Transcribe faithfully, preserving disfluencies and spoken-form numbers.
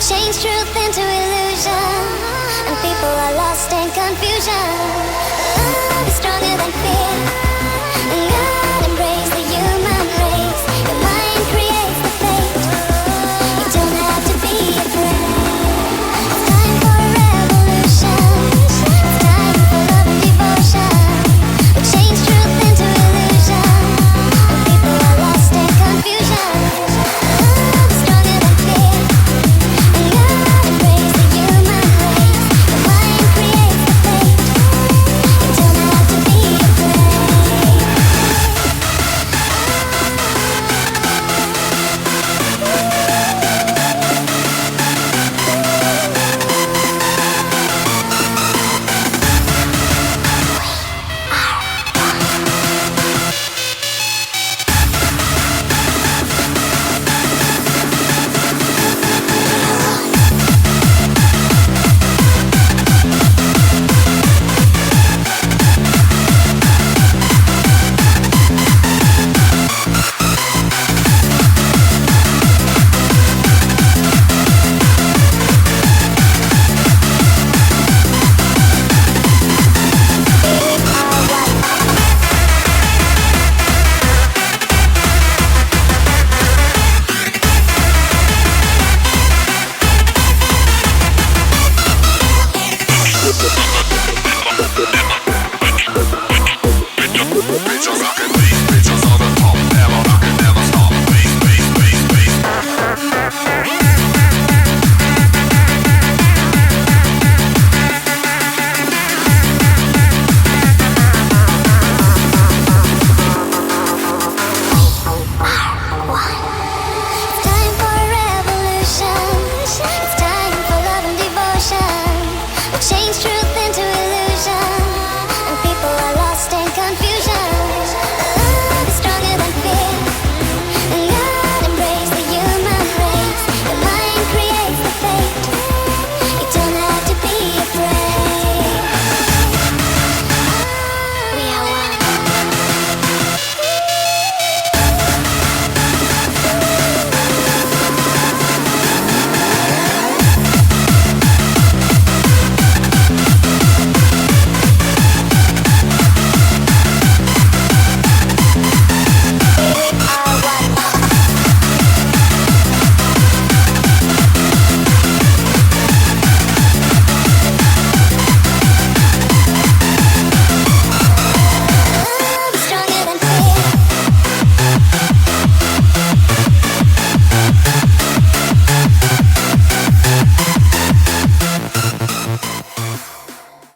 change truth into illusion, and people are lost in confusion. Love is stronger than fear, and God embrace the human race. Your mind creates the fate. You don't have to be afraid. It's time for a revolution. It's time for love and devotion. We change truth into illusion, and people are lost in confusion. Love is stronger than fear, and God embrace the human race. Your mind creates the fate. You don't have to be afraid. Bitch, I'm rockin' beat.